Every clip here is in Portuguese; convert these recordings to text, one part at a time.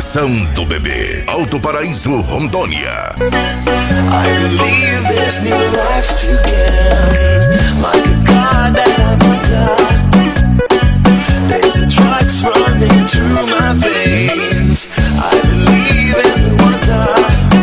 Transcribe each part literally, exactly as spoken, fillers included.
Versão do bebê. Alto Paraíso, Rondônia. I believe there's new life to gain, like a god that I wonder. There's the drugs running through my veins. I believe in the wonder.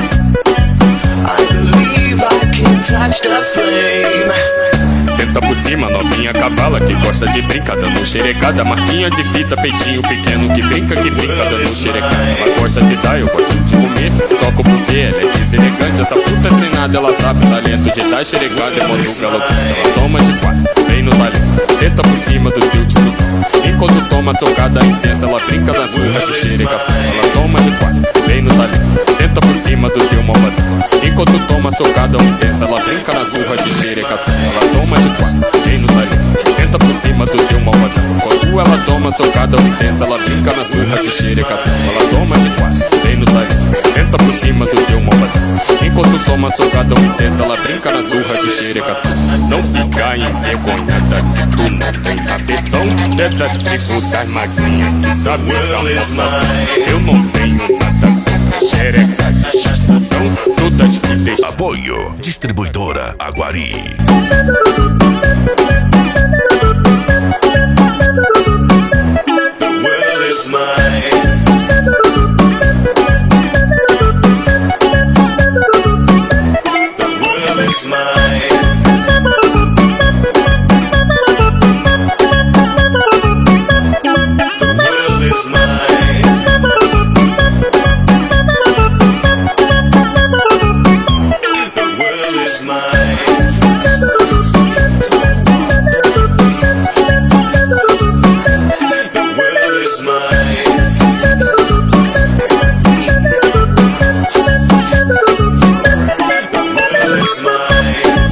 I believe I can touch the flame. Senta por cima, novinha cavala que gosta de brincar, dando xerecada, marquinha de fita, peitinho pequeno que brinca, que brinca, dando xerecada. Ela gosta de dar, eu gosto de comer, só com porque ela é deselegante. Essa puta treinada, ela sabe o talento de dar xerecada, é moduga, ela ela toma de quatro, vem no baile, senta por cima do teu tio. Enquanto toma socada intensa, ela brinca na surra de xerecação. Ela toma de quatro, vem no baile, senta por cima do teu malvadão. Enquanto toma socada intensa, ela brinca na surra de xerecação. Ela toma de quatro, vem no baile, senta por cima do teu malvadão. Quando ela toma socada intensa, ela brinca na surra de xerecação. Ela toma de quatro, vem no baile, senta por cima do teu malvadão. Enquanto toma socada intensa, ela brinca na surra de xerecação. Não fica envergonhada se tu não tem rabetão. Pedra trigo das magrinhas que sabe dar. Eu não tenho nada, xereca de chastadão, todas que deixam. Apoio Distribuidora Aguari. The world is mine. The world is mine. The world is mine. The world is mine. The world is mine. The world is mine.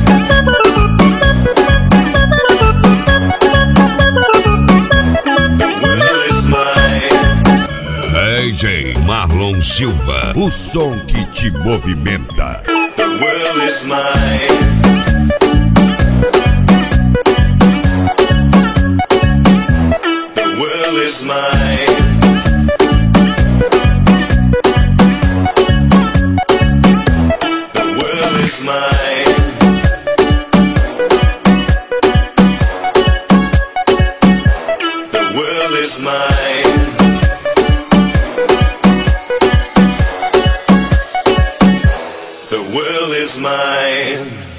The world is mine. D J Marlon Silva, o som que te movimenta. The world is mine.